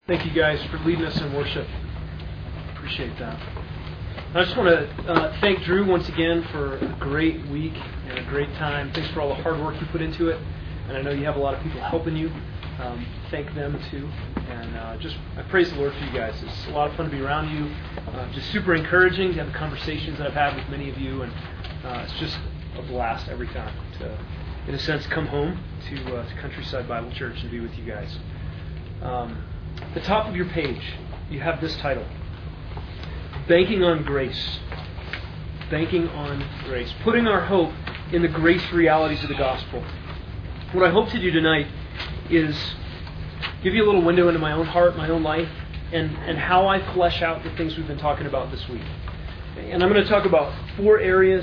Thank you guys for leading us in worship. Appreciate that. I just want to thank Drew once again for a great week and a great time. Thanks for all the hard work you put into it. And I know you have a lot of people helping you. Thank them too. And I praise the Lord for you guys. It's a lot of fun to be around you. Just super encouraging to have the conversations that I've had with many of you. And it's just a blast every time to, in a sense, come home to Countryside Bible Church and be with you guys. The top of your page, you have this title: Banking on Grace. Banking on Grace. Putting our hope in the grace realities of the gospel. What I hope to do tonight is give you a little window into my own heart, my own life, and how I flesh out the things we've been talking about this week. And I'm going to talk about 4 areas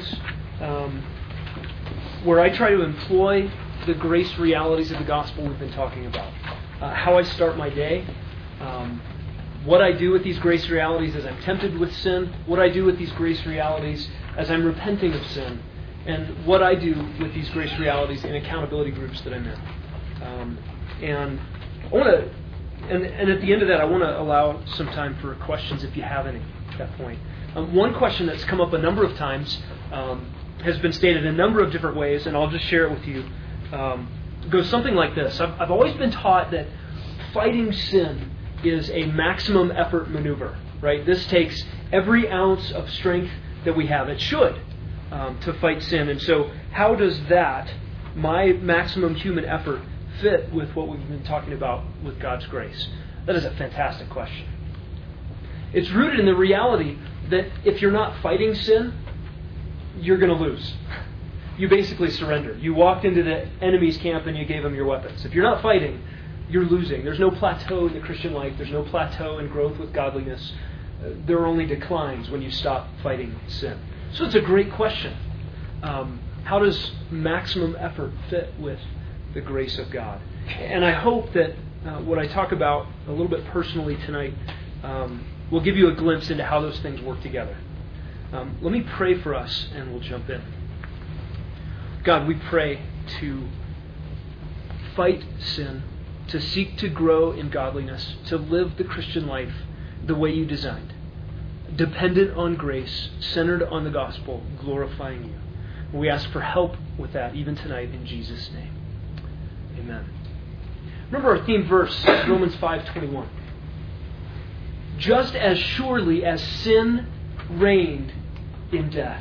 where I try to employ the grace realities of the gospel we've been talking about. How I start my day, what I do with these grace realities as I'm tempted with sin, what I do with these grace realities as I'm repenting of sin, and what I do with these grace realities in accountability groups that I'm in. And I want to, and at the end of that, I want to allow some time for questions if you have any at that point. One question that's come up a number of times has been stated in a number of different ways, and I'll just share it with you. Goes something like this. I've always been taught that fighting sin is a maximum effort maneuver, right? This takes every ounce of strength that we have. It should, to fight sin. And so how does that, my maximum human effort, fit with what we've been talking about with God's grace? That is a fantastic question. It's rooted in the reality that if you're not fighting sin, you're going to lose. You basically surrender. You walked into the enemy's camp and you gave them your weapons. If you're not fighting, you're losing. There's no plateau in the Christian life. There's no plateau in growth with godliness. There are only declines when you stop fighting sin. So it's a great question. How does maximum effort fit with the grace of God? And I hope that what I talk about a little bit personally tonight will give you a glimpse into how those things work together. Let me pray for us and we'll jump in. God, we pray to fight sin, to seek to grow in godliness, to live the Christian life the way you designed, dependent on grace, centered on the gospel, glorifying you. We ask for help with that even tonight in Jesus' name. Amen. Remember our theme verse, Romans 5:21. Just as surely as sin reigned in death,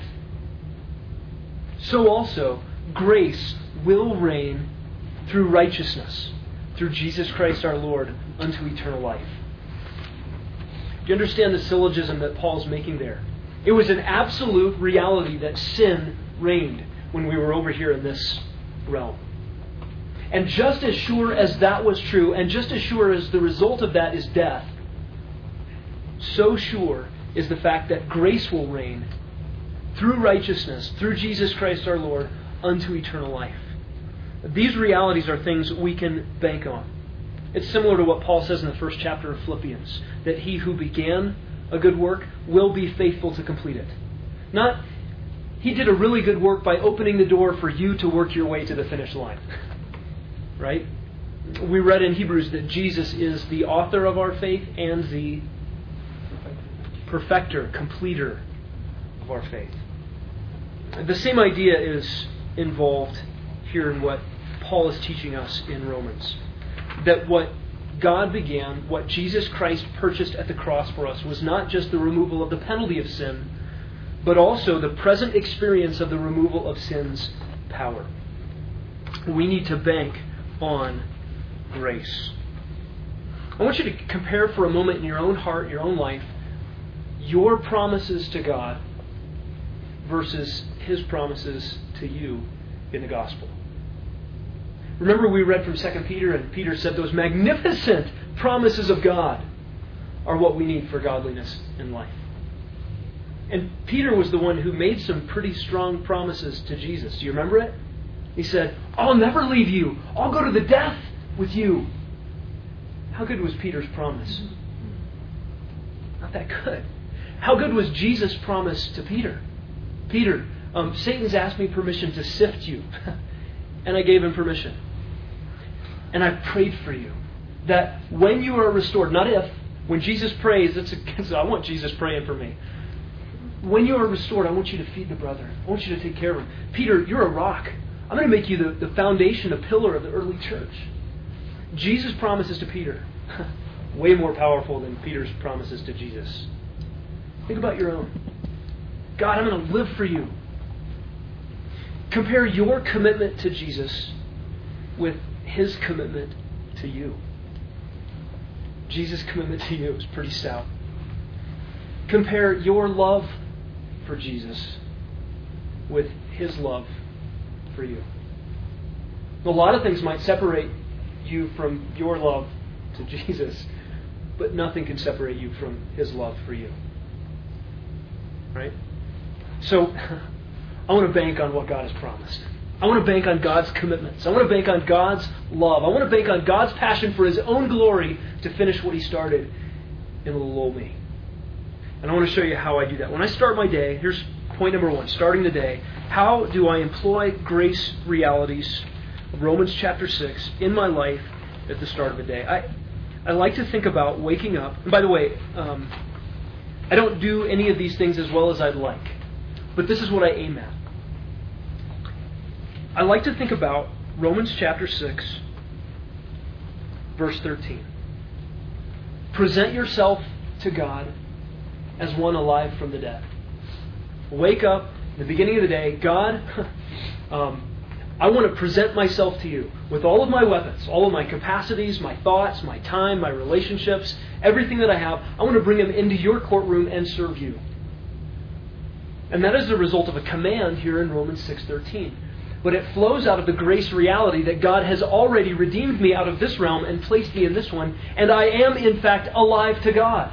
so also grace will reign through righteousness, through Jesus Christ our Lord, unto eternal life. Do you understand the syllogism that Paul's making there? It was an absolute reality that sin reigned when we were over here in this realm. And just as sure as that was true, and just as sure as the result of that is death, so sure is the fact that grace will reign through righteousness, through Jesus Christ our Lord, unto eternal life. These realities are things we can bank on. It's similar to what Paul says in the first chapter of Philippians, that he who began a good work will be faithful to complete it. Not, he did a really good work by opening the door for you to work your way to the finish line. Right? We read in Hebrews that Jesus is the author of our faith and the perfecter, completer of our faith. The same idea is involved here in what Paul is teaching us in Romans. That what God began, what Jesus Christ purchased at the cross for us, was not just the removal of the penalty of sin, but also the present experience of the removal of sin's power. We need to bank on grace. I want you to compare for a moment in your own heart, your own life, your promises to God versus His promises to you in the gospel. Remember we read from 2 Peter, and Peter said those magnificent promises of God are what we need for godliness in life. And Peter was the one who made some pretty strong promises to Jesus. Do you remember it? He said, I'll never leave you. I'll go to the death with you. How good was Peter's promise? Not that good. How good was Jesus' promise to Peter? Peter, Satan's asked me permission to sift you. And I gave him permission. And I prayed for you. that when you are restored, not if, when Jesus prays, I want Jesus praying for me. When you are restored, I want you to feed the brother. I want you to take care of him. Peter, you're a rock. I'm going to make you the foundation, the pillar of the early church. Jesus' promises to Peter, way more powerful than Peter's promises to Jesus. Think about your own. God, I'm going to live for you. Compare your commitment to Jesus with His commitment to you. Jesus' commitment to you is pretty stout. Compare your love for Jesus with His love for you. A lot of things might separate you from your love to Jesus, but nothing can separate you from His love for you. Right? So, I want to bank on what God has promised. I want to bank on God's commitments. I want to bank on God's love. I want to bank on God's passion for His own glory to finish what He started in little old me. And I want to show you how I do that. When I start my day, here's point number 1, starting the day. How do I employ grace realities of Romans chapter 6 in my life at the start of the day? I like to think about waking up. And by the way, I don't do any of these things as well as I'd like. But this is what I aim at. I like to think about Romans chapter 6, verse 13. Present yourself to God as one alive from the dead. Wake up in the beginning of the day. God, I want to present myself to you with all of my weapons, all of my capacities, my thoughts, my time, my relationships, everything that I have. I want to bring them into your courtroom and serve you. And that is the result of a command here in Romans 6:13. But it flows out of the grace reality that God has already redeemed me out of this realm and placed me in this one, and I am, in fact, alive to God.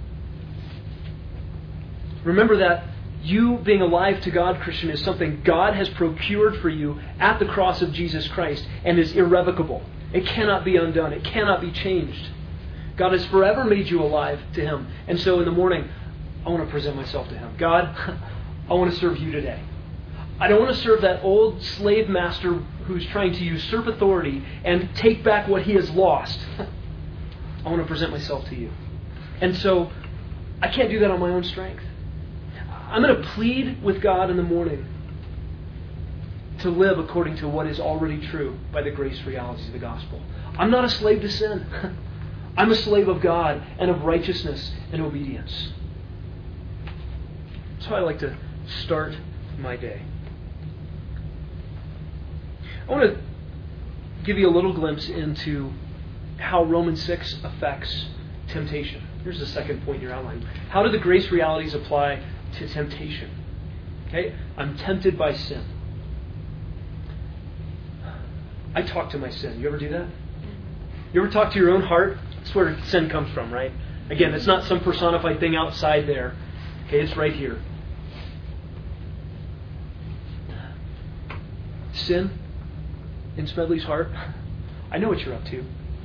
Remember that you being alive to God, Christian, is something God has procured for you at the cross of Jesus Christ and is irrevocable. It cannot be undone. It cannot be changed. God has forever made you alive to Him. And so in the morning, I want to present myself to Him. God, I want to serve you today. I don't want to serve that old slave master who's trying to usurp authority and take back what he has lost. I want to present myself to you. And so I can't do that on my own strength. I'm going to plead with God in the morning to live according to what is already true by the grace realities of the gospel. I'm not a slave to sin. I'm a slave of God and of righteousness and obedience. That's how I like to start my day. I want to give you a little glimpse into how Romans 6 affects temptation. Here's the second point in your outline. How do the grace realities apply to temptation? Okay, I'm tempted by sin. I talk to my sin. You ever do that? You ever talk to your own heart? That's where sin comes from, right? Again, it's not some personified thing outside there. Okay, it's right here. Sin in Smedley's heart. I know what you're up to.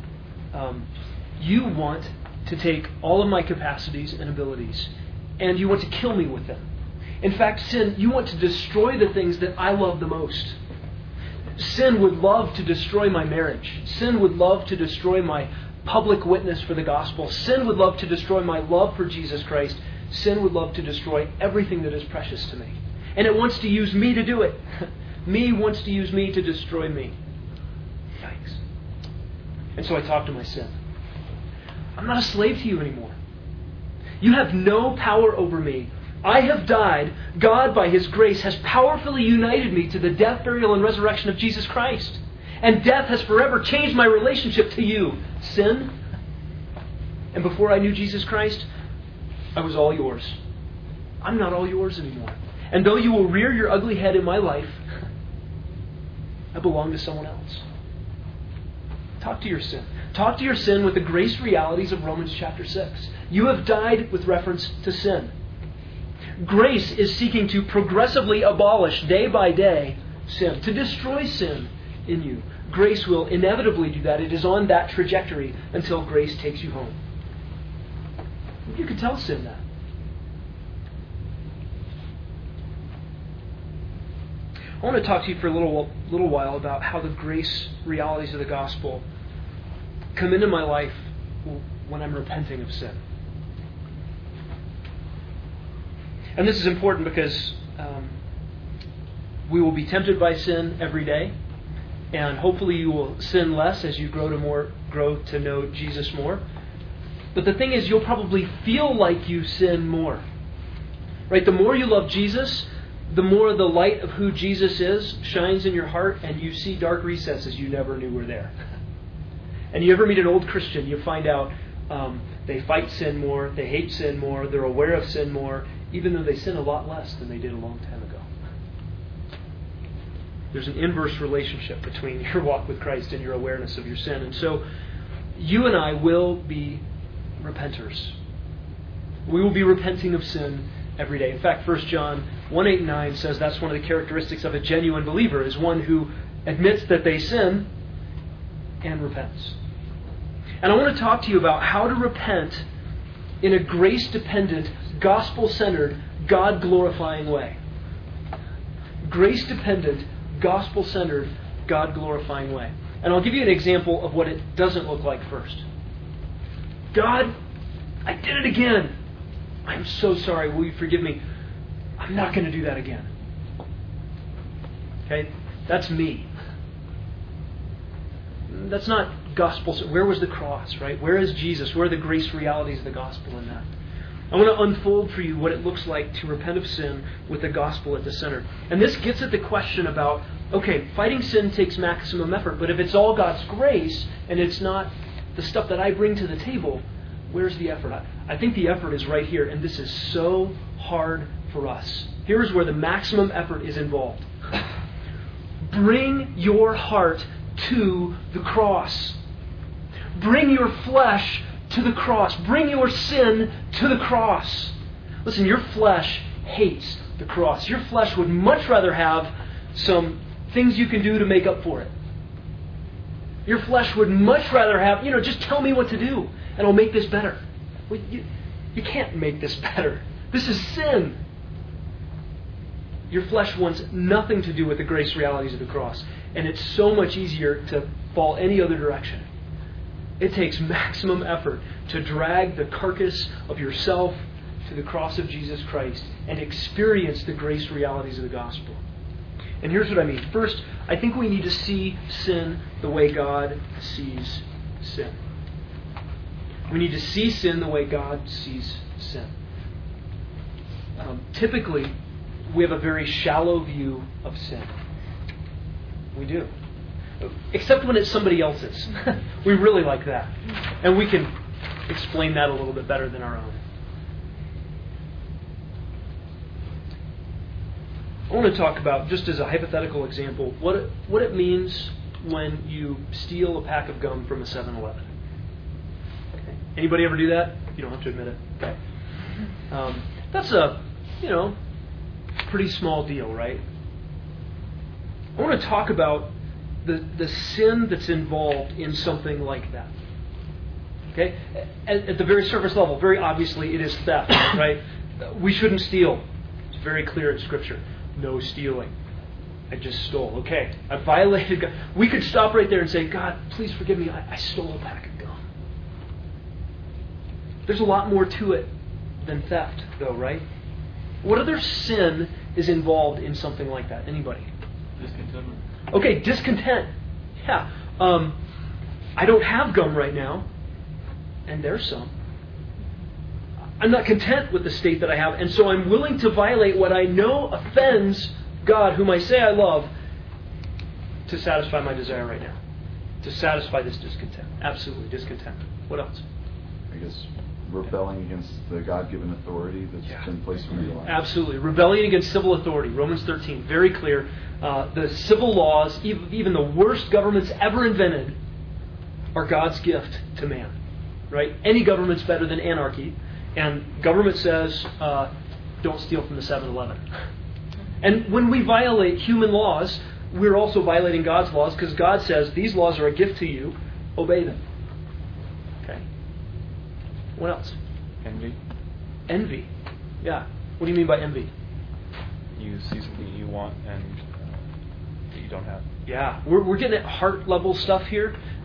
You want to take all of my capacities and abilities, and you want to kill me with them. In fact, sin, you want to destroy the things that I love the most. Sin would love to destroy my marriage. Sin would love to destroy my public witness for the gospel. Sin would love to destroy my love for Jesus Christ. Sin would love to destroy everything that is precious to me. And it wants to use me to do it. Me wants to use me to destroy me. Yikes. And so I talk to my sin. I'm not a slave to you anymore. You have no power over me. I have died. God, by His grace, has powerfully united me to the death, burial, and resurrection of Jesus Christ. And death has forever changed my relationship to you, sin. And before I knew Jesus Christ, I was all yours. I'm not all yours anymore. And though you will rear your ugly head in my life, I belong to someone else. Talk to your sin. Talk to your sin with the grace realities of Romans chapter 6. You have died with reference to sin. Grace is seeking to progressively abolish, day by day, sin, to destroy sin in you. Grace will inevitably do that. It is on that trajectory until grace takes you home. You can tell sin that. I want to talk to you for a little while about how the grace realities of the gospel come into my life when I'm repenting of sin. And this is important because we will be tempted by sin every day, and hopefully you will sin less as you grow to know Jesus more. But the thing is, you'll probably feel like you sin more. Right? The more you love Jesus, the more the light of who Jesus is shines in your heart, and you see dark recesses you never knew were there. And you ever meet an old Christian, you find out they fight sin more, they hate sin more, they're aware of sin more, even though they sin a lot less than they did a long time ago. There's an inverse relationship between your walk with Christ and your awareness of your sin. And so you and I will be repenters. We will be repenting of sin every day. In fact, 1 John 1:8-9 says that's one of the characteristics of a genuine believer, is one who admits that they sin and repents. And I want to talk to you about how to repent in a grace-dependent, gospel-centered, God-glorifying way. Grace-dependent, gospel-centered, God-glorifying way. And I'll give you an example of what it doesn't look like first. God, I did it again. I'm so sorry. Will you forgive me? I'm not going to do that again. Okay? That's me. That's not gospel. Where was the cross, right? Where is Jesus? Where are the grace realities of the gospel in that? I want to unfold for you what it looks like to repent of sin with the gospel at the center. And this gets at the question about, okay, fighting sin takes maximum effort, but if it's all God's grace and it's not the stuff that I bring to the table, where's the effort? I think the effort is right here, and this is so hard for us. Here's where the maximum effort is involved. Bring your heart to the cross. Bring your flesh to the cross. Bring your sin to the cross. Listen, your flesh hates the cross. Your flesh would much rather have some things you can do to make up for it. Your flesh would much rather have, just tell me what to do and I'll make this better. Well, you can't make this better. This is sin. Your flesh wants nothing to do with the grace realities of the cross. And it's so much easier to fall any other direction. It takes maximum effort to drag the carcass of yourself to the cross of Jesus Christ and experience the grace realities of the gospel. And here's what I mean. First, I think we need to see sin the way God sees sin. We need to see sin the way God sees sin. Typically, we have a very shallow view of sin. We do. Except when it's somebody else's. We really like that. And we can explain that a little bit better than our own. I want to talk about, just as a hypothetical example, what it means when you steal a pack of gum from a 7-Eleven. Okay. Anybody ever do that? You don't have to admit it. Okay. That's a, pretty small deal, right? I want to talk about the sin that's involved in something like that. Okay? At the very surface level, very obviously, it is theft, right? We shouldn't steal. It's very clear in Scripture. No stealing. I just stole. Okay, I violated God. We could stop right there and say, God, please forgive me. I stole a pack of gum. There's a lot more to it than theft, though, right? What other sin is involved in something like that? Anybody? Discontentment. Okay, discontent. Yeah. I don't have gum right now, and there's some. I'm not content with the state that I have, and so I'm willing to violate what I know offends God, whom I say I love, to satisfy my desire right now. To satisfy this discontent. Absolutely, discontentment. What else? I guess rebelling against the God-given authority that's been placed in your life. Absolutely. Rebellion against civil authority. Romans 13, very clear. The civil laws, even the worst governments ever invented, are God's gift to man. Right? Any government's better than anarchy. And government says, don't steal from the 7-Eleven. And when we violate human laws, we're also violating God's laws, because God says, these laws are a gift to you, obey them. Okay. What else? Envy. Envy. Yeah. What do you mean by envy? You see something you want and that you don't have. Yeah. We're getting at heart level stuff here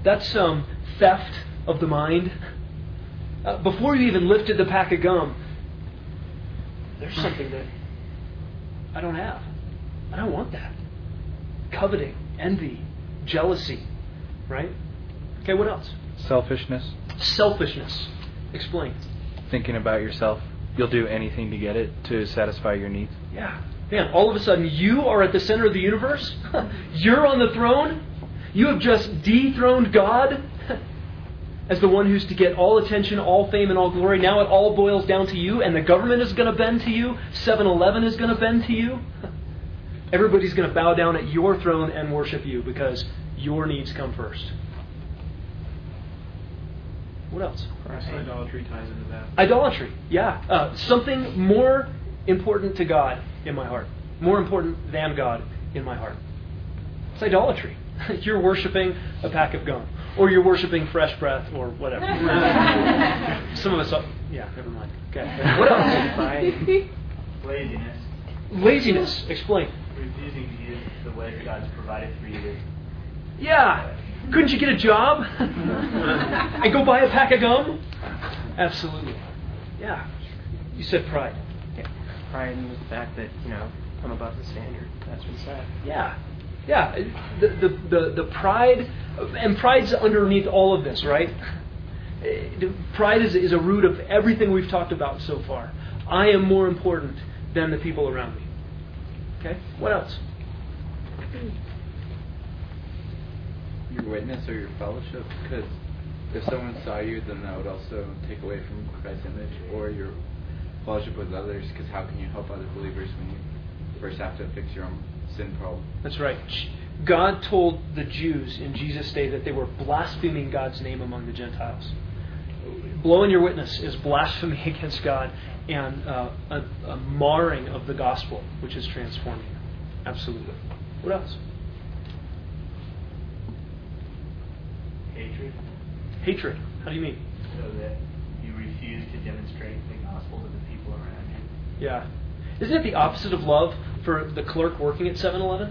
That's theft of the mind. Before you even lifted the pack of gum, there's something that I don't have. I don't want that. Coveting, envy, jealousy, right? Okay, what else? Selfishness. Selfishness. Explain. Thinking about yourself. You'll do anything to get it, to satisfy your needs. Yeah. Man, all of a sudden you are at the center of the universe. You're on the throne. You have just dethroned God as the one who's to get all attention, all fame, and all glory. Now it all boils down to you, and the government is going to bend to you. 7-Eleven is going to bend to you. Everybody's going to bow down at your throne and worship you because your needs come first. What else? Idolatry ties into that. Idolatry, yeah. Something more important to God in my heart. More important than God in my heart. It's idolatry. You're worshiping a pack of gum. Or you're worshiping fresh breath or whatever. Some of us, yeah, never mind. Okay. What else? Laziness. Laziness. Explain. Refusing to use the way God's provided for you. Yeah. Couldn't you get a job? And go buy a pack of gum? Absolutely. Yeah. You said pride. Yeah. Pride in the fact that, I'm above the standard. That's what's said. Yeah. Yeah. The pride, and pride's underneath all of this, right? Pride is a root of everything we've talked about so far. I am more important than the people around me. Okay? What else? Your witness or your fellowship, because if someone saw you, then that would also take away from Christ's image, or your fellowship with others, because how can you help other believers when you first have to fix your own sin problem? That's right. God told the Jews in Jesus' day that they were blaspheming God's name among the Gentiles. Blowing your witness is blasphemy against God and a marring of the gospel, which is transforming. Absolutely. What else? Hatred. Hatred. How do you mean? So that you refuse to demonstrate the gospel to the people around you. Yeah. Isn't it the opposite of love for the clerk working at 7-Eleven?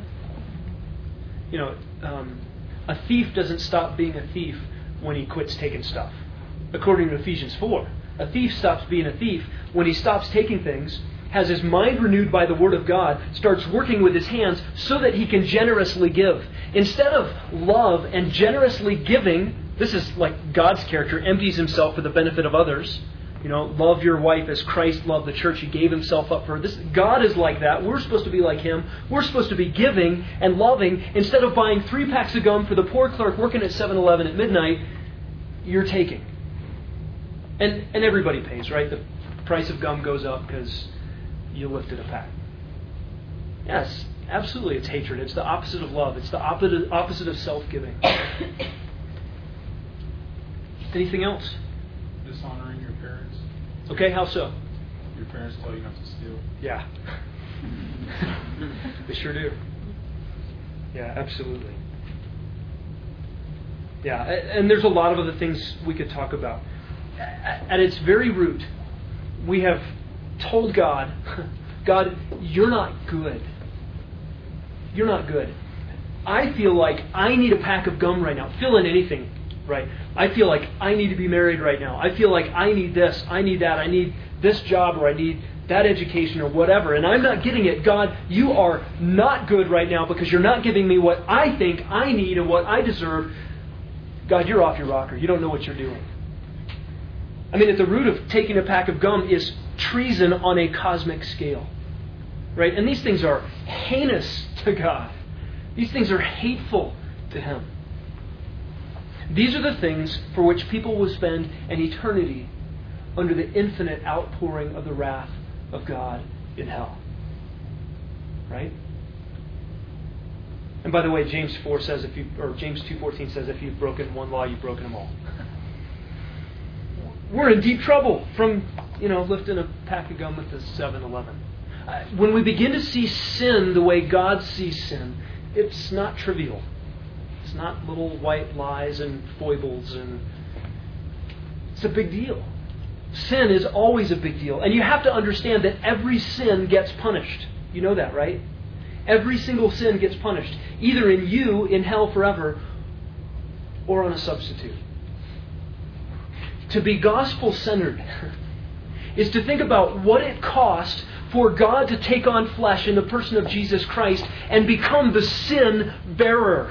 A thief doesn't stop being a thief when he quits taking stuff. According to Ephesians 4. A thief stops being a thief when he stops taking things, has his mind renewed by the Word of God, starts working with his hands so that he can generously give. Instead of love and generously giving, this is like God's character, empties himself for the benefit of others. Love your wife as Christ loved the church. He gave himself up for her. God is like that. We're supposed to be like him. We're supposed to be giving and loving. Instead of buying 3 packs of gum for the poor clerk working at 7-Eleven at midnight, you're taking. And everybody pays, right? The price of gum goes up because you lifted a pack. Yes, absolutely, it's hatred. It's the opposite of love. It's the opposite of self-giving. Anything else? Dishonoring your parents. Okay, how so? Your parents tell you not to steal. Yeah. They sure do. Yeah, absolutely. Yeah, and there's a lot of other things we could talk about. At its very root, we have told God, God, you're not good. You're not good. I feel like I need a pack of gum right now. Fill in anything, right? I feel like I need to be married right now. I feel like I need this, I need that, I need this job, or I need that education, or whatever. And I'm not getting it. God, you are not good right now because you're not giving me what I think I need and what I deserve. God, you're off your rocker. You don't know what you're doing. I mean, at the root of taking a pack of gum is treason on a cosmic scale. Right? And these things are heinous to God. These things are hateful to Him. These are the things for which people will spend an eternity under the infinite outpouring of the wrath of God in hell. Right? And by the way, James 4 says James 2:14 says if you've broken one law, you've broken them all. We're in deep trouble from, lifting a pack of gum at the 7-Eleven. When we begin to see sin the way God sees sin, it's not trivial. It's not little white lies and foibles, and it's a big deal. Sin is always a big deal. And you have to understand that every sin gets punished. You know that, right? Every single sin gets punished. Either in you, in hell forever, or on a substitute. To be gospel-centered is to think about what it cost for God to take on flesh in the person of Jesus Christ and become the sin bearer.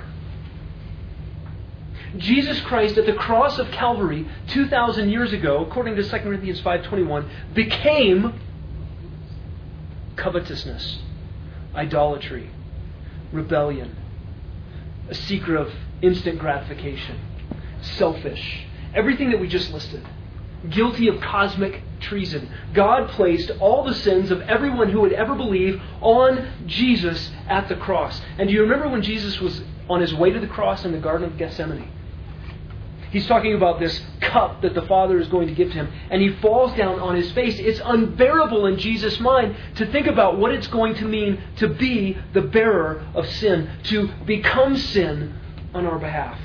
Jesus Christ at the cross of Calvary 2,000 years ago, according to 2 Corinthians 5:21, became covetousness, idolatry, rebellion, a seeker of instant gratification, selfish, everything that we just listed, guilty of cosmic treason. God placed all the sins of everyone who would ever believe on Jesus at the cross. And do you remember when Jesus was on his way to the cross in the Garden of Gethsemane? He's talking about this cup that the Father is going to give to him, and he falls down on his face. It's unbearable in Jesus' mind to think about what it's going to mean to be the bearer of sin, to become sin on our behalf.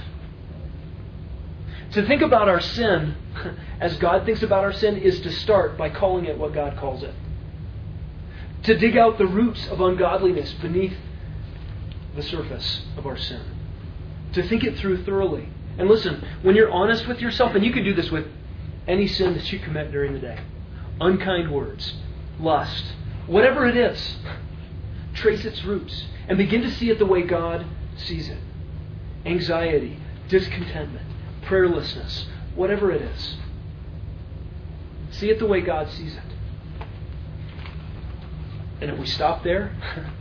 To think about our sin as God thinks about our sin is to start by calling it what God calls it. To dig out the roots of ungodliness beneath the surface of our sin. To think it through thoroughly. And listen, when you're honest with yourself, and you can do this with any sin that you commit during the day, unkind words, lust, whatever it is, trace its roots and begin to see it the way God sees it. Anxiety, discontentment, prayerlessness, whatever it is. See it the way God sees it. And if we stop there,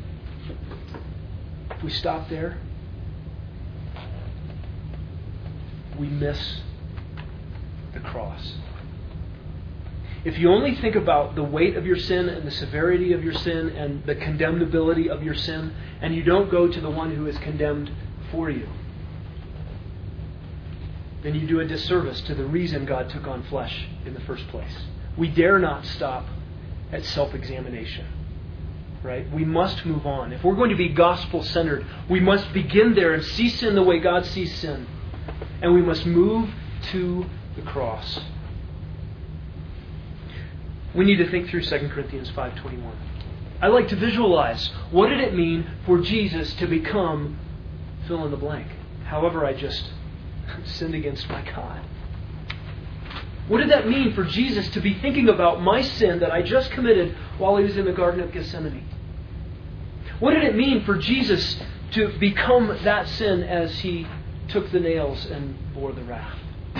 we miss the cross. If you only think about the weight of your sin and the severity of your sin and the condemnability of your sin, and you don't go to the one who is condemned for you, then you do a disservice to the reason God took on flesh in the first place. We dare not stop at self-examination. Right? We must move on. If we're going to be gospel-centered, we must begin there and see sin the way God sees sin. And we must move to the cross. We need to think through 2 Corinthians 5:21. I like to visualize, what did it mean for Jesus to become fill in the blank? However, I just sinned against my God. What did that mean for Jesus to be thinking about my sin that I just committed while he was in the Garden of Gethsemane? What did it mean for Jesus to become that sin as he took the nails and bore the wrath?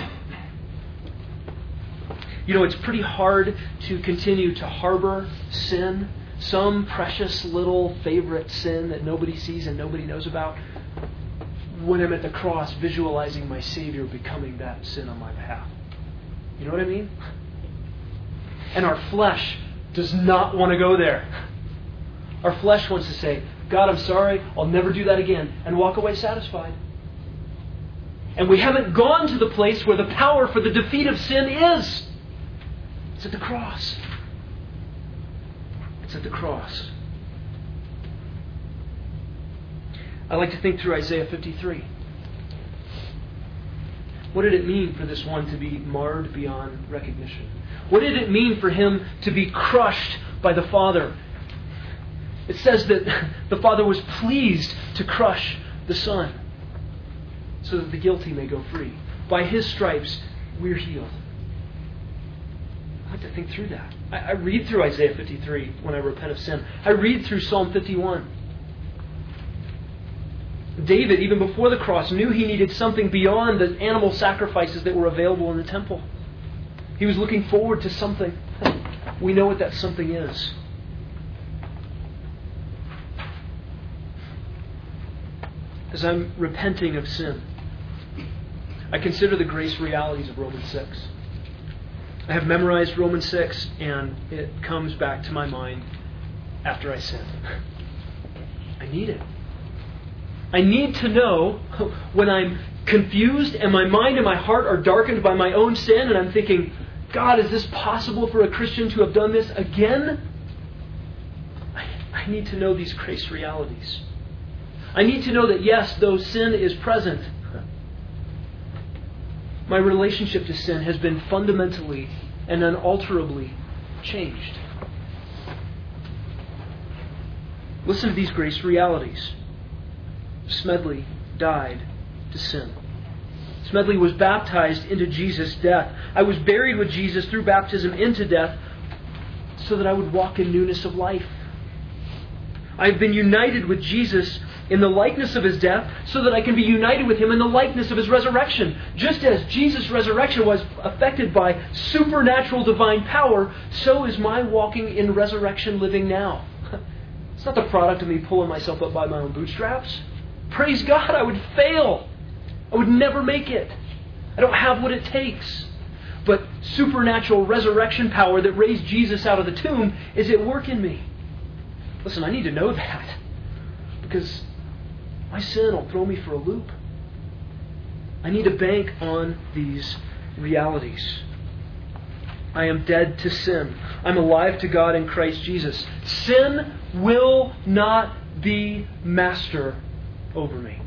You know, it's pretty hard to continue to harbor sin, some precious little favorite sin that nobody sees and nobody knows about, when I'm at the cross visualizing my Savior becoming that sin on my behalf. You know what I mean? And our flesh does not want to go there. Our flesh wants to say, God, I'm sorry, I'll never do that again, and walk away satisfied. And we haven't gone to the place where the power for the defeat of sin is. It's at the cross. It's at the cross. I like to think through Isaiah 53. What did it mean for this one to be marred beyond recognition? What did it mean for him to be crushed by the Father? It says that the Father was pleased to crush the Son so that the guilty may go free. By his stripes, we're healed. I like to think through that. I read through Isaiah 53 when I repent of sin. I read through Psalm 51. David, even before the cross, knew he needed something beyond the animal sacrifices that were available in the temple. He was looking forward to something. We know what that something is. As I'm repenting of sin, I consider the grace realities of Romans 6. I have memorized Romans 6, and it comes back to my mind after I sin. I need it. I need to know when I'm confused and my mind and my heart are darkened by my own sin and I'm thinking, God, is this possible for a Christian to have done this again? I need to know these grace realities. I need to know that yes, though sin is present, my relationship to sin has been fundamentally and unalterably changed. Listen to these grace realities. Smedley died to sin. His Smedley was baptized into Jesus' death. I was buried with Jesus through baptism into death so that I would walk in newness of life. I have been united with Jesus in the likeness of His death so that I can be united with Him in the likeness of His resurrection. Just as Jesus' resurrection was affected by supernatural divine power, so is my walking in resurrection living now. It's not the product of me pulling myself up by my own bootstraps. Praise God, I would fail. I would never make it. I don't have what it takes. But supernatural resurrection power that raised Jesus out of the tomb is at work in me. Listen, I need to know that, because my sin will throw me for a loop. I need to bank on these realities. I am dead to sin. I'm alive to God in Christ Jesus. Sin will not be master over me.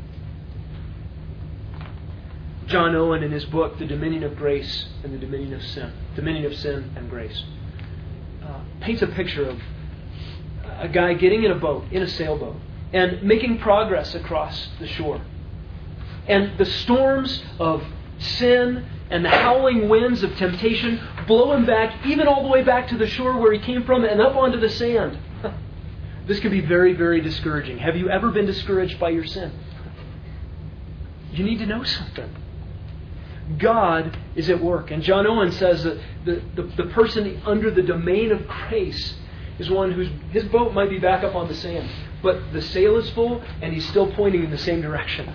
John Owen, in his book, The Dominion of Grace and the Dominion of Sin and Grace, paints a picture of a guy getting in a boat, in a sailboat, and making progress across the shore. And the storms of sin and the howling winds of temptation blow him back, even all the way back to the shore where he came from and up onto the sand. This can be very, very discouraging. Have you ever been discouraged by your sin? You need to know something. God is at work. And John Owen says that the person under the domain of grace is one his boat might be back up on the sand, but the sail is full and he's still pointing in the same direction.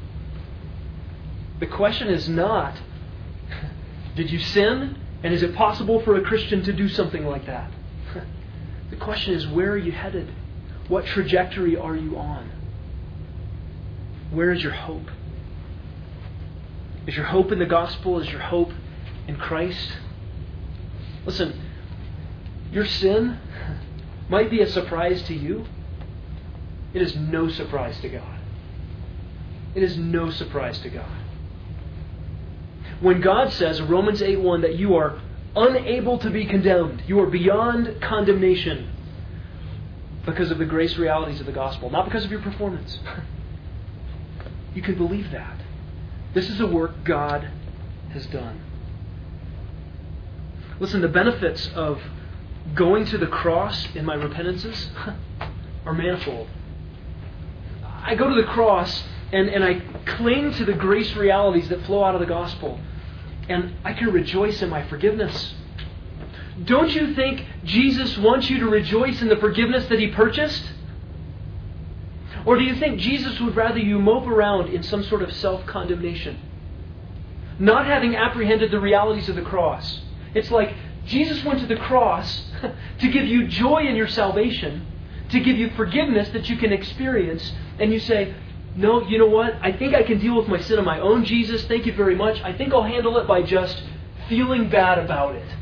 The question is not, did you sin? And is it possible for a Christian to do something like that? The question is, where are you headed? What trajectory are you on? Where is your hope? Is your hope in the gospel? Is your hope in Christ? Listen, your sin might be a surprise to you. It is no surprise to God. It is no surprise to God. When God says in Romans 8:1 that you are unable to be condemned, you are beyond condemnation because of the grace realities of the gospel, not because of your performance. You can believe that. This is a work God has done. Listen, the benefits of going to the cross in my repentances are manifold. I go to the cross and I cling to the grace realities that flow out of the gospel, and I can rejoice in my forgiveness. Don't you think Jesus wants you to rejoice in the forgiveness that He purchased? Or do you think Jesus would rather you mope around in some sort of self-condemnation, not having apprehended the realities of the cross? It's like Jesus went to the cross to give you joy in your salvation, to give you forgiveness that you can experience, and you say, no, you know what? I think I can deal with my sin on my own, Jesus. Thank you very much. I think I'll handle it by just feeling bad about it.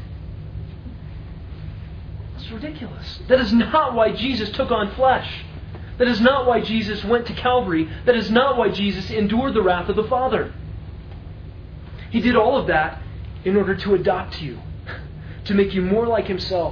That's ridiculous. That is not why Jesus took on flesh. That is not why Jesus went to Calvary. That is not why Jesus endured the wrath of the Father. He did all of that in order to adopt you, to make you more like Himself,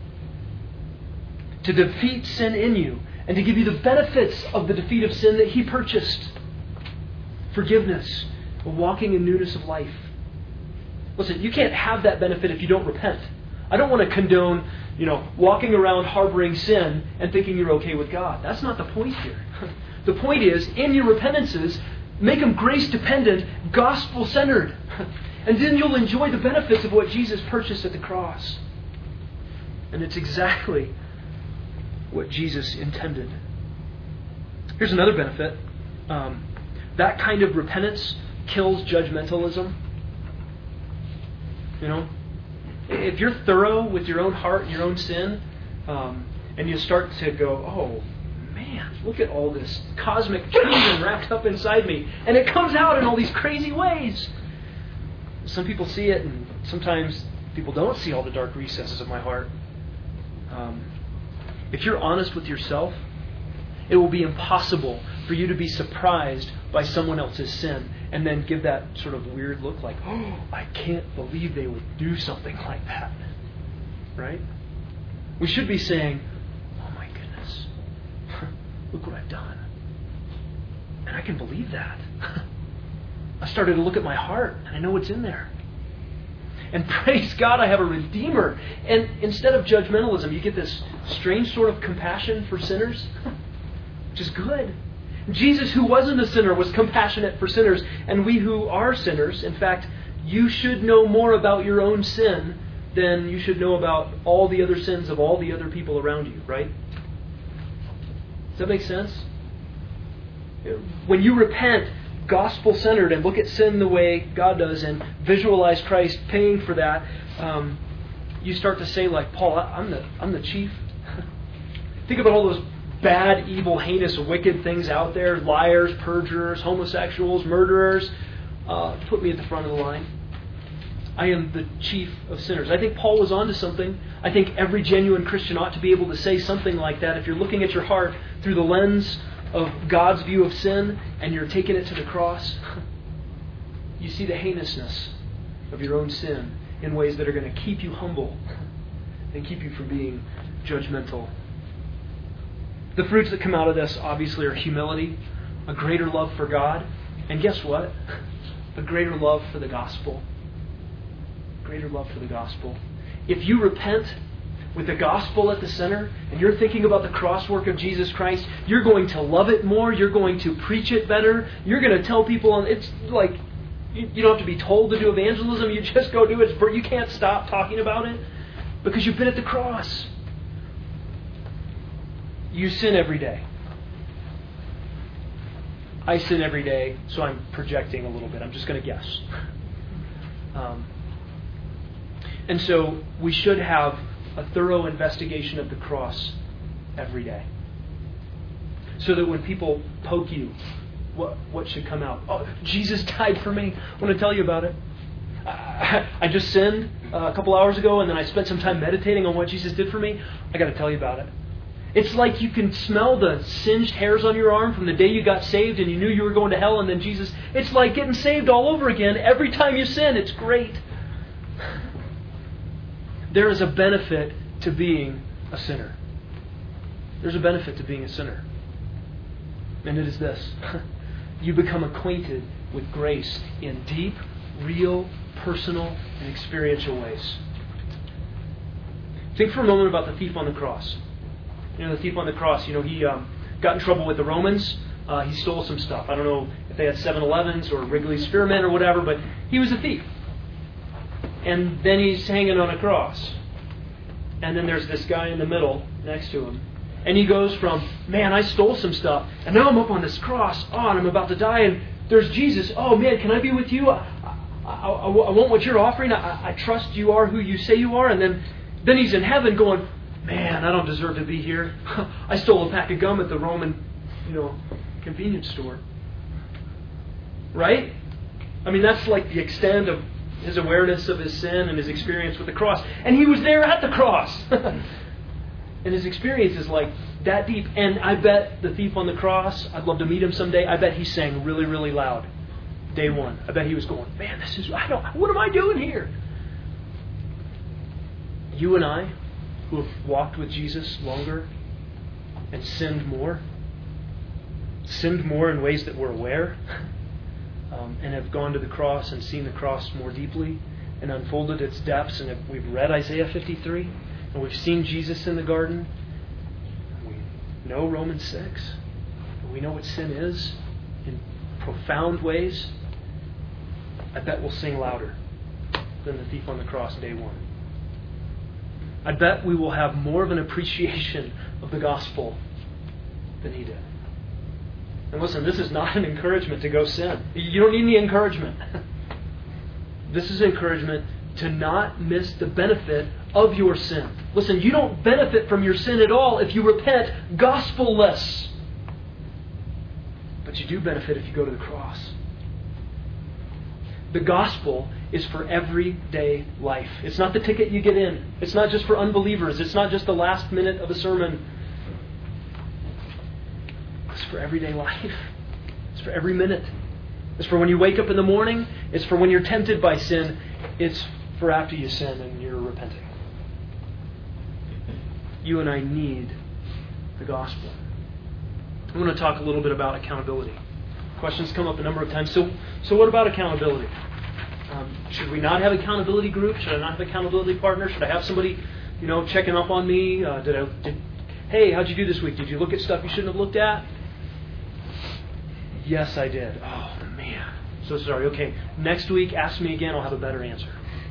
to defeat sin in you, and to give you the benefits of the defeat of sin that He purchased. Forgiveness, walking in newness of life. Listen, you can't have that benefit if you don't repent. I don't want to condone, walking around harboring sin and thinking you're okay with God. That's not the point here. The point is, in your repentances, make them grace-dependent, gospel-centered. And then you'll enjoy the benefits of what Jesus purchased at the cross. And it's exactly what Jesus intended. Here's another benefit. That kind of repentance kills judgmentalism. If you're thorough with your own heart and your own sin, and you start to go, oh man, look at all this cosmic treason wrapped up inside me, and it comes out in all these crazy ways. Some people see it, and sometimes people don't see all the dark recesses of my heart. If you're honest with yourself, it will be impossible for you to be surprised by someone else's sin and then give that sort of weird look like, oh, I can't believe they would do something like that. Right? We should be saying, oh my goodness, look what I've done. And I can believe that. I started to look at my heart, and I know what's in there. And praise God, I have a Redeemer. And instead of judgmentalism, you get this strange sort of compassion for sinners, which is good. Jesus, who wasn't a sinner, was compassionate for sinners. And we who are sinners, in fact, you should know more about your own sin than you should know about all the other sins of all the other people around you, right? Does that make sense? When you repent, gospel-centered, and look at sin the way God does and visualize Christ paying for that, you start to say, like Paul, I'm the chief. Think about all those bad, evil, heinous, wicked things out there. Liars, perjurers, homosexuals, murderers. Put me at the front of the line. I am the chief of sinners. I think Paul was onto something. I think every genuine Christian ought to be able to say something like that. If you're looking at your heart through the lens of God's view of sin and you're taking it to the cross, you see the heinousness of your own sin in ways that are going to keep you humble and keep you from being judgmental. The fruits that come out of this obviously are humility, a greater love for God, and guess what? A greater love for the gospel. Greater love for the gospel. If you repent with the gospel at the center, and you're thinking about the cross work of Jesus Christ, you're going to love it more, you're going to preach it better, you're going to tell people, it's like, you don't have to be told to do evangelism, you just go do it. You can't stop talking about it because you've been at the cross. You sin every day. I sin every day, so I'm projecting a little bit. I'm just going to guess. And so we should have a thorough investigation of the cross every day. So that when people poke you, what should come out? Oh, Jesus died for me. I want to tell you about it. I just sinned a couple hours ago, and then I spent some time meditating on what Jesus did for me. I got to tell you about it. It's like you can smell the singed hairs on your arm from the day you got saved and you knew you were going to hell, and then Jesus... It's like getting saved all over again. Every time you sin, it's great. There is a benefit to being a sinner. There's a benefit to being a sinner. And it is this. You become acquainted with grace in deep, real, personal, and experiential ways. Think for a moment about the thief on the cross. The thief on the cross, he got in trouble with the Romans. He stole some stuff. I don't know if they had 7-Elevens or Wrigley Spearmint or whatever, but he was a thief. And then he's hanging on a cross. And then there's this guy in the middle next to him. And he goes from, man, I stole some stuff, and now I'm up on this cross, and I'm about to die, and there's Jesus. Oh, man, can I be with you? I want what you're offering. I trust you are who you say you are. And then he's in heaven going, man, I don't deserve to be here. I stole a pack of gum at the Roman, convenience store. Right? I mean, that's like the extent of his awareness of his sin and his experience with the cross. And he was there at the cross. And his experience is like that deep. And I bet the thief on the cross, I'd love to meet him someday, I bet he sang really, really loud. Day one. I bet he was going, man, what am I doing here? You and I, who have walked with Jesus longer and sinned more in ways that we're aware, and have gone to the cross and seen the cross more deeply and unfolded its depths, and we've read Isaiah 53, and we've seen Jesus in the garden, we know Romans 6, we know what sin is in profound ways, I bet we'll sing louder than the thief on the cross day one. I bet we will have more of an appreciation of the gospel than he did. And listen, this is not an encouragement to go sin. You don't need any encouragement. This is encouragement to not miss the benefit of your sin. Listen, you don't benefit from your sin at all if you repent gospel-less. But you do benefit if you go to the cross. The gospel is for everyday life. It's not the ticket you get in. It's not just for unbelievers. It's not just the last minute of a sermon. It's for everyday life. It's for every minute. It's for when you wake up in the morning. It's for when you're tempted by sin. It's for after you sin and you're repenting. You and I need the gospel. I want to talk a little bit about accountability. Questions come up a number of times. So what about accountability? Should we not have accountability groups? Should I not have accountability partners? Should I have somebody, checking up on me? Hey, how'd you do this week? Did you look at stuff you shouldn't have looked at? Yes, I did. Oh, man. So sorry. Okay, next week, ask me again. I'll have a better answer.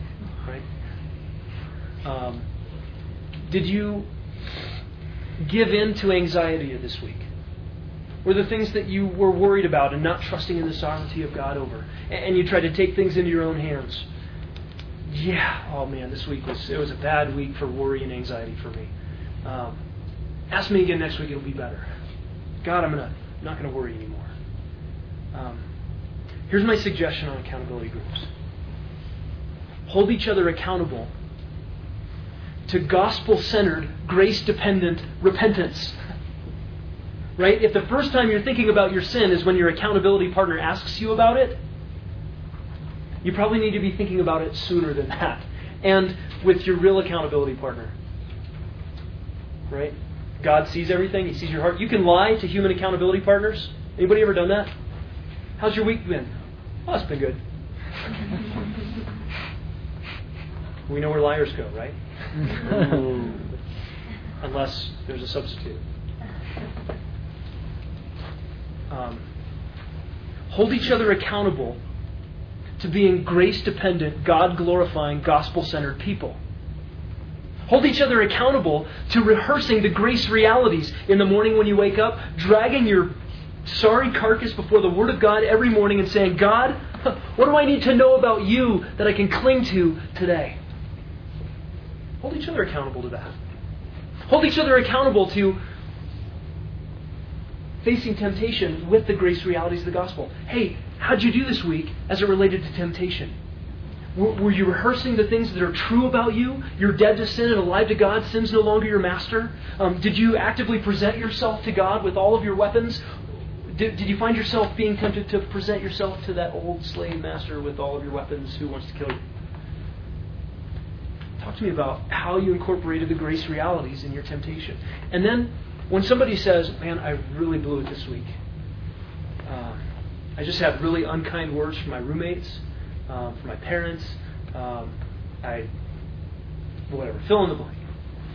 Right? Did you give in to anxiety this week? Were the things that you were worried about and not trusting in the sovereignty of God over? And you tried to take things into your own hands? Yeah. Oh, man, this week was a bad week for worry and anxiety for me. Ask me again next week. It'll be better. God, I'm not going to worry anymore. Here's my suggestion on accountability groups. Hold each other accountable to gospel-centered, grace-dependent repentance. Right? If the first time you're thinking about your sin is when your accountability partner asks you about it, you probably need to be thinking about it sooner than that. And with your real accountability partner. Right? God sees everything. He sees your heart. You can lie to human accountability partners. Anybody ever done that? How's your week been? Oh, it's been good. We know where liars go, right? Unless there's a substitute. Hold each other accountable to being grace-dependent, God-glorifying, gospel-centered people. Hold each other accountable to rehearsing the grace realities in the morning when you wake up, dragging your sorry carcass before the Word of God every morning and saying, God, what do I need to know about you that I can cling to today? Hold each other accountable to that. Hold each other accountable to facing temptation with the grace realities of the gospel. Hey, how'd you do this week as it related to temptation? Were you rehearsing the things that are true about you? You're dead to sin and alive to God. Sin's no longer your master. Did you actively present yourself to God with all of your weapons? Did you find yourself being tempted to present yourself to that old slave master with all of your weapons who wants to kill you? Talk to me about how you incorporated the grace realities in your temptation. And then when somebody says, man, I really blew it this week. I just had really unkind words from my roommates, from my parents. Whatever, fill in the blank.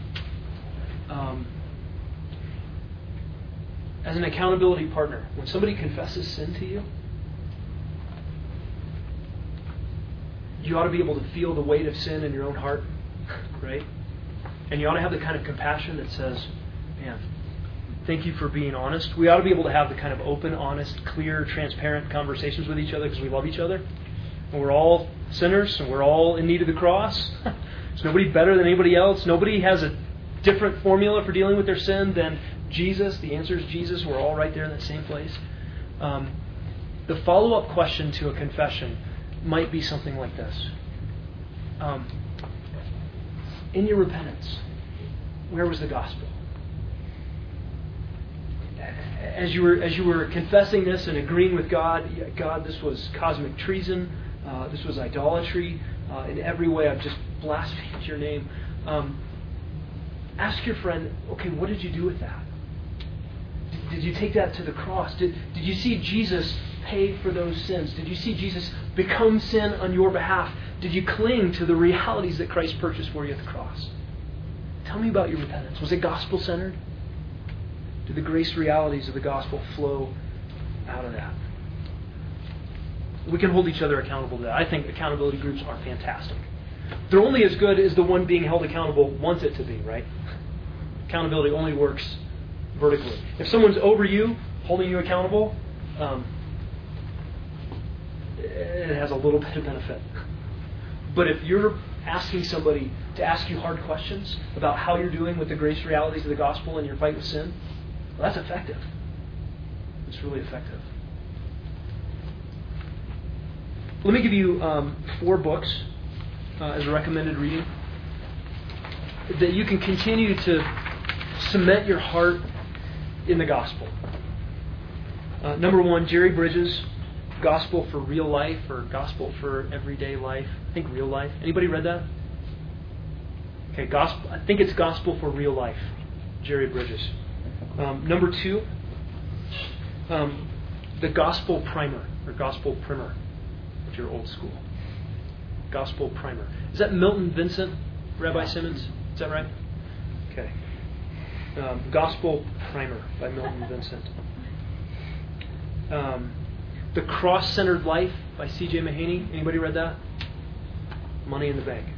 As an accountability partner, when somebody confesses sin to you, you ought to be able to feel the weight of sin in your own heart, right? And you ought to have the kind of compassion that says, man, thank you for being honest. We ought to be able to have the kind of open, honest, clear, transparent conversations with each other because we love each other. And we're all sinners and we're all in need of the cross. There's nobody better than anybody else. Nobody has a different formula for dealing with their sin than Jesus. The answer is Jesus. We're all right there in that same place. The follow-up question to a confession might be something like this. In your repentance, where was the gospel? As you were confessing this and agreeing with God, God, this was cosmic treason. This was idolatry. In every way, I've just blasphemed your name. Ask your friend, okay, what did you do with that? Did you take that to the cross? Did you see Jesus pay for those sins? Did you see Jesus become sin on your behalf? Did you cling to the realities that Christ purchased for you at the cross? Tell me about your repentance. Was it gospel-centered? Did the grace realities of the gospel flow out of that? We can hold each other accountable to that. I think accountability groups are fantastic. They're only as good as the one being held accountable wants it to be, right? Accountability only works vertically. If someone's over you, holding you accountable, it has a little bit of benefit. But if you're asking somebody to ask you hard questions about how you're doing with the grace realities of the gospel in your fight with sin, well, that's effective. It's really effective. Let me give you 4 books as a recommended reading that you can continue to cement your heart in the gospel. Number 1, Jerry Bridges, Gospel for Real Life or Gospel for Everyday Life. I think Real Life. Anybody read that? Okay, Gospel. I think it's Gospel for Real Life, Jerry Bridges. Number 2, the Gospel Primer, or Gospel Primer, if you're old school. Gospel Primer. Is that Milton Vincent, Rabbi Simmons? Is that right? Okay. Gospel Primer by Milton Vincent. The Cross-Centered Life by C.J. Mahaney. Anybody read that? Money in the Bank.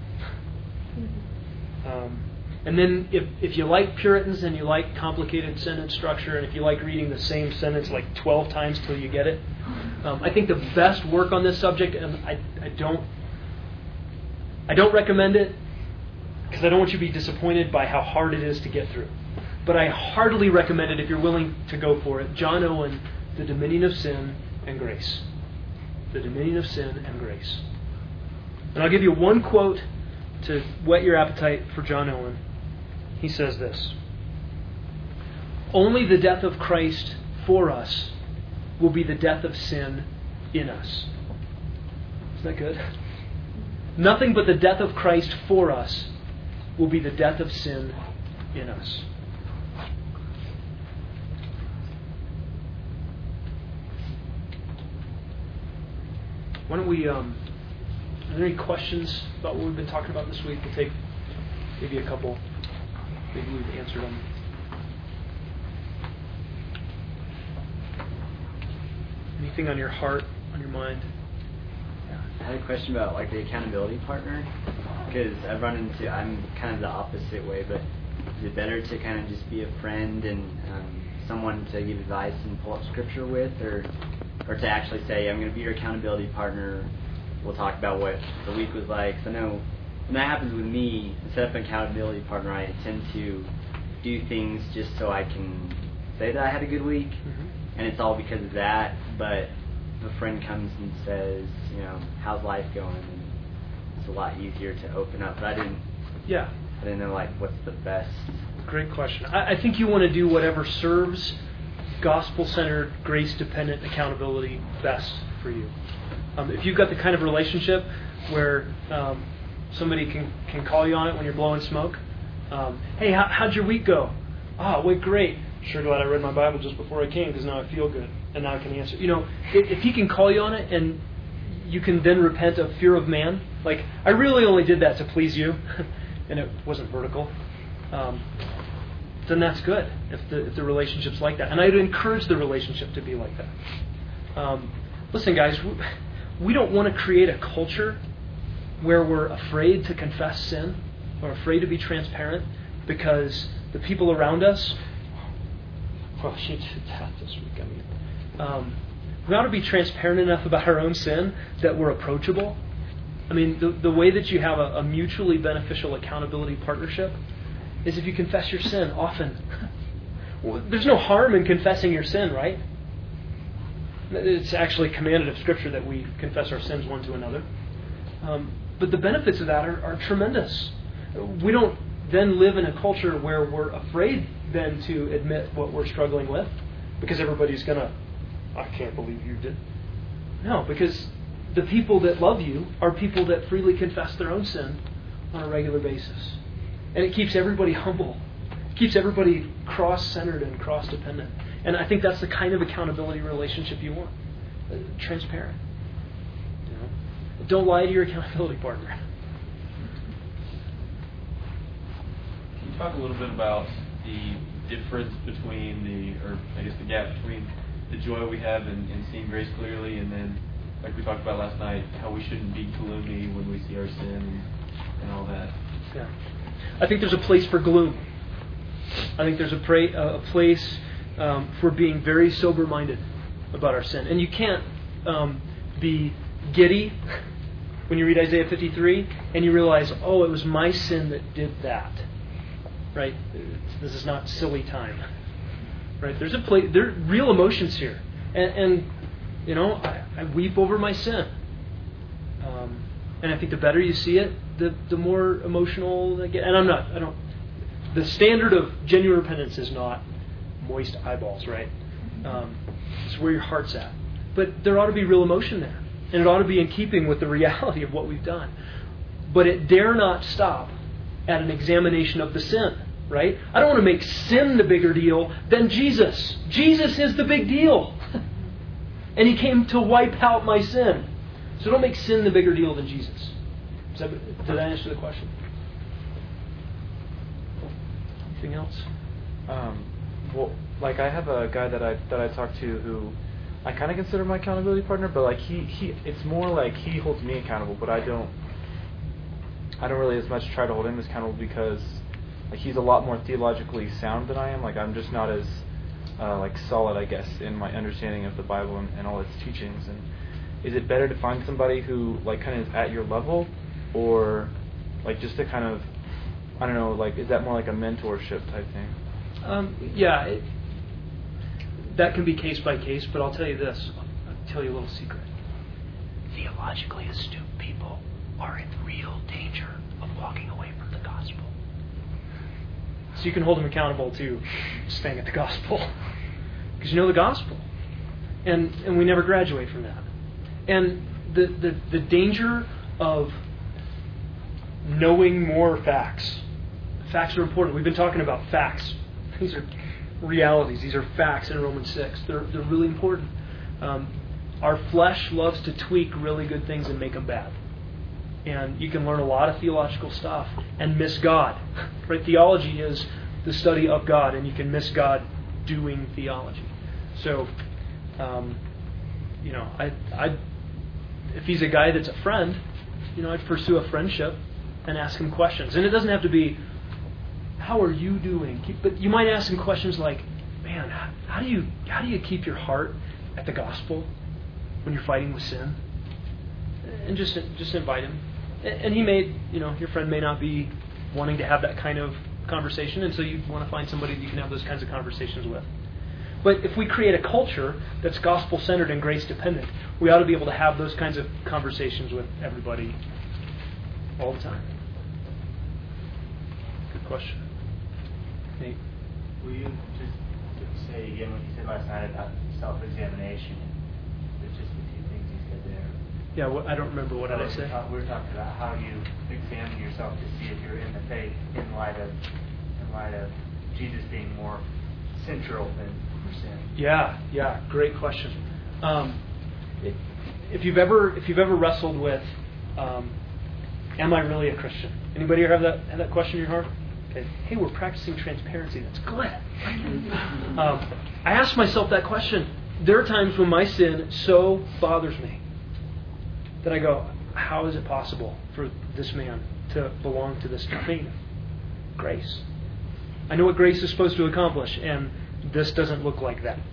And then if you like Puritans and you like complicated sentence structure, and if you like reading the same sentence like 12 times till you get it, I think the best work on this subject, and I don't recommend it because I don't want you to be disappointed by how hard it is to get through. But I heartily recommend it if you're willing to go for it. John Owen, The Dominion of Sin and Grace. The Dominion of Sin and Grace. And I'll give you one quote to whet your appetite for John Owen. He says this: "Only the death of Christ for us will be the death of sin in us." Isn't that good? Nothing but the death of Christ for us will be the death of sin in us. Why don't we, are there any questions about what we've been talking about this week? We'll take maybe a couple. Maybe we've answered them. Anything on your heart, on your mind? I had a question about like the accountability partner, because I'm kind of the opposite way, but is it better to kind of just be a friend and someone to give advice and pull up scripture with, or to actually say, I'm going to be your accountability partner, we'll talk about what the week was like? So I know when that happens with me, instead of an accountability partner, I tend to do things just so I can say that I had a good week, and it's all because of that. But if a friend comes and says, how's life going, and it's a lot easier to open up. But I didn't know like what's the best. Great question. I think you want to do whatever serves gospel-centered, grace-dependent accountability best for you. If you've got the kind of relationship where somebody can call you on it when you're blowing smoke. Hey, how'd your week go? It went great. Sure glad I read my Bible just before I came because now I feel good and now I can answer. If he can call you on it and you can then repent of fear of man, like, I really only did that to please you, and it wasn't vertical, then that's good if the relationship's like that. And I'd encourage the relationship to be like that. Listen, guys, we don't want to create a culture where we're afraid to confess sin or afraid to be transparent because the people around us, well, she did that this week. We ought to be transparent enough about our own sin that we're approachable. The way that you have a mutually beneficial accountability partnership is if you confess your sin often. Well, there's no harm in confessing your sin, right? It's actually commanded of Scripture that we confess our sins one to another. But the benefits of that are tremendous. We don't then live in a culture where we're afraid then to admit what we're struggling with because everybody's going to, I can't believe you did. No, because the people that love you are people that freely confess their own sin on a regular basis. And it keeps everybody humble. It keeps everybody cross-centered and cross-dependent. And I think that's the kind of accountability relationship you want. Transparent. Don't lie to your accountability partner. Can you talk a little bit about the difference between the gap between the joy we have in seeing grace clearly, and then, like we talked about last night, how we shouldn't be gloomy when we see our sin and all that? Yeah. I think there's a place for gloom. I think there's a place for being very sober-minded about our sin. And you can't be giddy when you read Isaiah 53 and you realize, it was my sin that did that. Right? This is not silly time. Right? There's a place. There are real emotions here, and I weep over my sin. And I think the better you see it, the more emotional I get. And the standard of genuine repentance is not moist eyeballs, right? It's where your heart's at. But there ought to be real emotion there. And it ought to be in keeping with the reality of what we've done. But it dare not stop at an examination of the sin, right? I don't want to make sin the bigger deal than Jesus. Jesus is the big deal. And He came to wipe out my sin. So don't make sin the bigger deal than Jesus. Did that answer the question? Anything else? Well, like I have a guy that I talk to who I kind of consider my accountability partner, but like he it's more like he holds me accountable, but I don't really as much try to hold him as accountable because like he's a lot more theologically sound than I am. Like I'm just not as like solid, I guess, in my understanding of the Bible and all its teachings. And is it better to find somebody who like kind of is at your level, or like just to kind of, I don't know, like is that more like a mentorship type thing? Yeah, that can be case by case, but I'll tell you this. I'll tell you a little secret. Theologically astute people are in real danger of walking away from the gospel. So you can hold them accountable to staying at the gospel. Because you know the gospel. And we never graduate from that. And the danger of knowing more facts. Facts are important. We've been talking about facts. These are realities. These are facts in Romans 6. They're really important. Our flesh loves to tweak really good things and make them bad. And you can learn a lot of theological stuff and miss God. Right? Theology is the study of God, and you can miss God doing theology. So, if he's a guy that's a friend, I'd pursue a friendship and ask him questions. And it doesn't have to be, how are you doing? But you might ask him questions like, man, how do you keep your heart at the gospel when you're fighting with sin? And just invite him. And he may, your friend may not be wanting to have that kind of conversation, and so you want to find somebody that you can have those kinds of conversations with. But if we create a culture that's gospel-centered and grace-dependent, we ought to be able to have those kinds of conversations with everybody all the time. Good question. Nate? Will you just say again what you said last night about self-examination? There's just a few things you said there. Yeah, I don't remember. What did I say? We were talking about how you examine yourself to see if you're in the faith in light of Jesus being more central than your sin. Yeah, great question. If you've ever wrestled with, am I really a Christian? Anybody ever have that question in your heart? Okay. Hey, we're practicing transparency. That's good. I ask myself that question. There are times when my sin so bothers me that I go, how is it possible for this man to belong to this domain of grace? I know what grace is supposed to accomplish, and this doesn't look like that.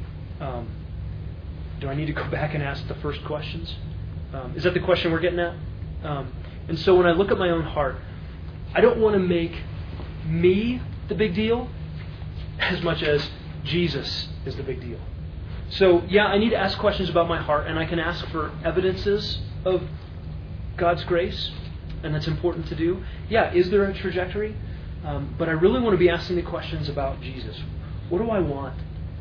Do I need to go back and ask the first questions? Is that the question we're getting at? And so when I look at my own heart, I don't want to make me the big deal as much as Jesus is the big deal. So, yeah, I need to ask questions about my heart, and I can ask for evidences of God's grace, and that's important to do. Yeah, is there a trajectory? But I really want to be asking the questions about Jesus. What do I want?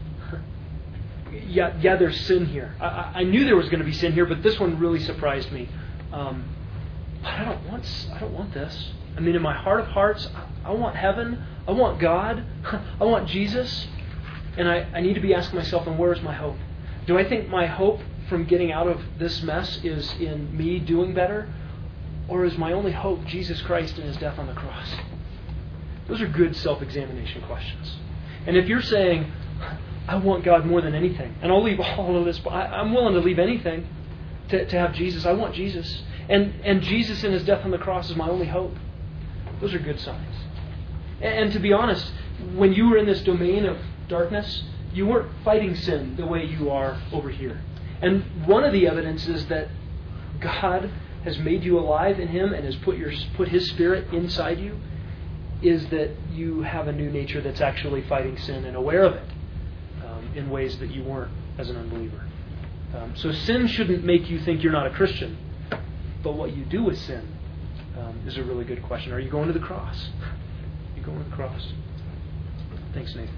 Yeah, there's sin here. I knew there was going to be sin here, but this one really surprised me. But I don't want this. I mean, in my heart of hearts, I want heaven. I want God. I want Jesus. And I need to be asking myself, and where is my hope? Do I think my hope from getting out of this mess is in me doing better? Or is my only hope Jesus Christ and His death on the cross? Those are good self-examination questions. And if you're saying, I want God more than anything, and I'll leave all of this, but I'm willing to leave anything to have Jesus. I want Jesus. And Jesus and His death on the cross is my only hope. Those are good signs. And to be honest, when you were in this domain of darkness, you weren't fighting sin the way you are over here. And one of the evidences that God has made you alive in Him and has put His Spirit inside you is that you have a new nature that's actually fighting sin and aware of it in ways that you weren't as an unbeliever. So sin shouldn't make you think you're not a Christian. But what you do with sin is a really good question. Are you going to the cross? Are you going to the cross? Thanks, Nate.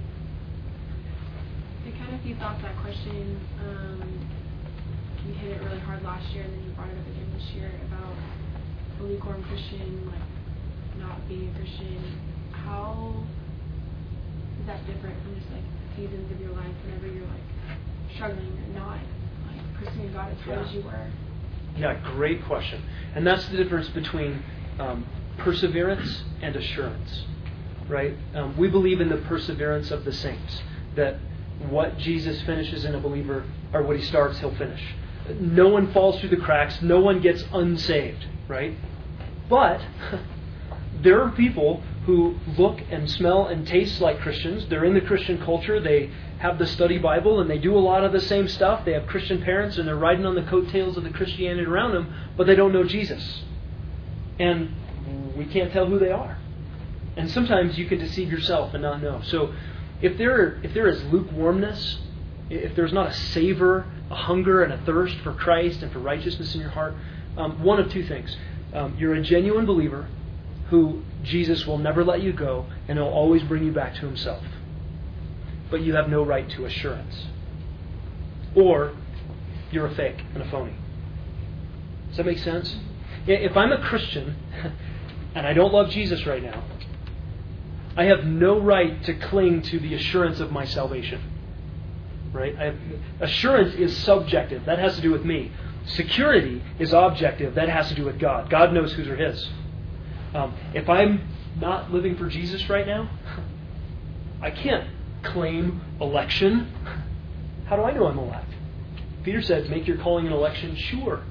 I kind of thought that question, you hit it really hard last year, and then you brought it up again this year about a lukewarm Christian, like not being a Christian. How is that different from just like seasons of your life whenever you're like struggling or not like pursuing God as hard as you were? Yeah, great question. And that's the difference between perseverance and assurance, right? We believe in the perseverance of the saints, that what Jesus finishes in a believer, or what he starts, he'll finish. No one falls through the cracks. No one gets unsaved, right? But there are people who look and smell and taste like Christians. They're in the Christian culture. They have the study Bible and they do a lot of the same stuff. They have Christian parents and they're riding on the coattails of the Christianity around them, but they don't know Jesus. And we can't tell who they are. And sometimes you can deceive yourself and not know. So if there is lukewarmness, if there's not a savor, a hunger and a thirst for Christ and for righteousness in your heart, one of two things. You're a genuine believer who Jesus will never let you go and he'll always bring you back to himself. But you have no right to assurance. Or you're a fake and a phony. Does that make sense? If I'm a Christian and I don't love Jesus right now, I have no right to cling to the assurance of my salvation. Right? Assurance is subjective. That has to do with me. Security is objective. That has to do with God. God knows whose are his. If I'm not living for Jesus right now, I can't claim election. How do I know I'm elect? Peter said, make your calling and election sure.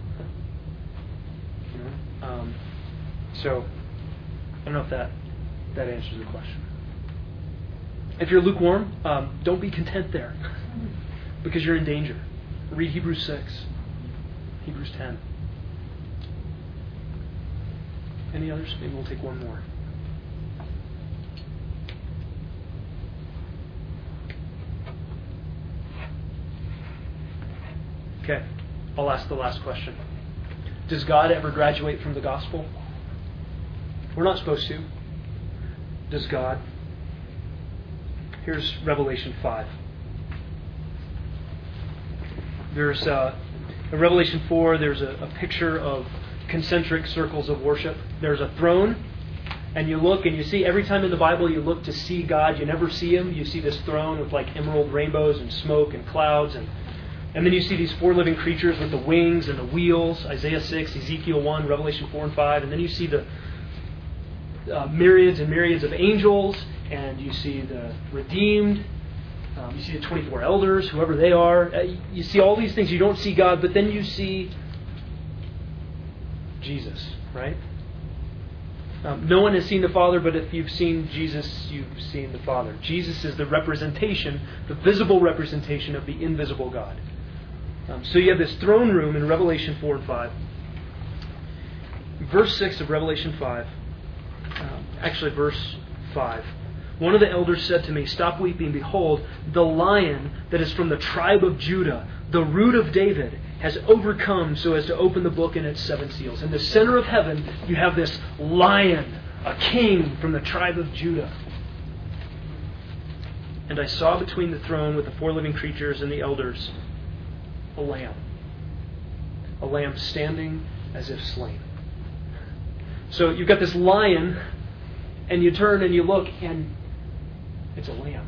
So, I don't know if that answers the question. If you're lukewarm, don't be content there. Because you're in danger. Read Hebrews 6. Hebrews 10. Any others? Maybe we'll take one more. Okay. I'll ask the last question. Does God ever graduate from the gospel? We're not supposed to. Does God? Here's Revelation 5. There's in Revelation 4, there's a picture of concentric circles of worship. There's a throne, and you look and you see, every time in the Bible you look to see God, you never see him. You see this throne with like emerald rainbows and smoke and clouds, and then you see these four living creatures with the wings and the wheels, Isaiah 6, Ezekiel 1, Revelation 4 and 5, and then you see the myriads and myriads of angels, and you see the redeemed, you see the 24 elders, whoever they are. You see all these things. You don't see God, but then you see Jesus, right? No one has seen the Father, but if you've seen Jesus, you've seen the Father. Jesus is the representation, the visible representation of the invisible God. So you have this throne room in Revelation 4 and 5. Verse 6 of Revelation 5, actually verse 5. One of the elders said to me, "Stop weeping. Behold, the Lion that is from the tribe of Judah, the root of David, has overcome so as to open the book and its 7 seals." In the center of heaven, you have this Lion, a king from the tribe of Judah. And I saw between the throne with the 4 living creatures and the elders a lamb standing as if slain. So you've got this lion, and you turn and you look, and it's a lamb.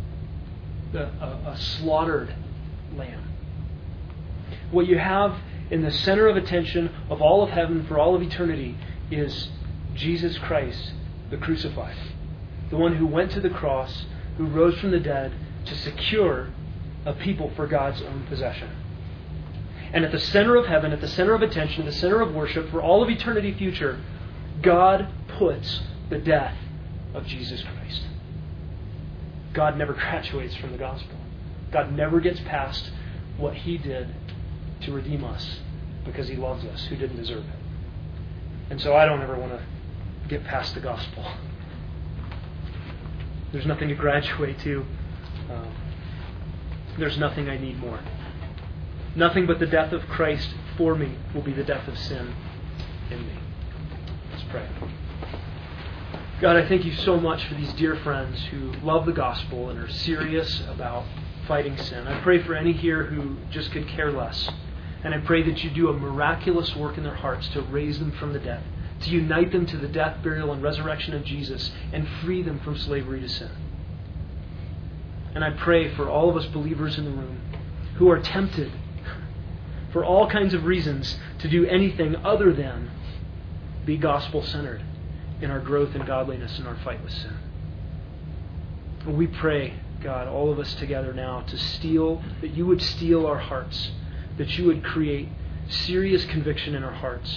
A slaughtered lamb. What you have in the center of attention of all of heaven for all of eternity is Jesus Christ, the crucified. The one who went to the cross, who rose from the dead to secure a people for God's own possession. And at the center of heaven, at the center of attention, the center of worship for all of eternity future, God puts the death of Jesus Christ. God never graduates from the gospel. God never gets past what he did to redeem us because he loves us who didn't deserve it. And so I don't ever want to get past the gospel. There's nothing to graduate to. There's nothing I need more. Nothing but the death of Christ for me will be the death of sin in me. Let's pray. God, I thank you so much for these dear friends who love the gospel and are serious about fighting sin. I pray for any here who just could care less. And I pray that you do a miraculous work in their hearts to raise them from the dead, to unite them to the death, burial, and resurrection of Jesus, and free them from slavery to sin. And I pray for all of us believers in the room who are tempted for all kinds of reasons to do anything other than be gospel-centered in our growth in godliness and our fight with sin. And we pray, God, all of us together now, that you would steel our hearts, that you would create serious conviction in our hearts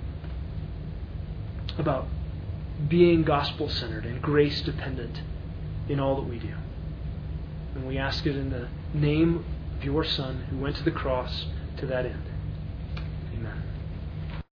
about being gospel-centered and grace-dependent in all that we do. And we ask it in the name of your Son who went to the cross to that end.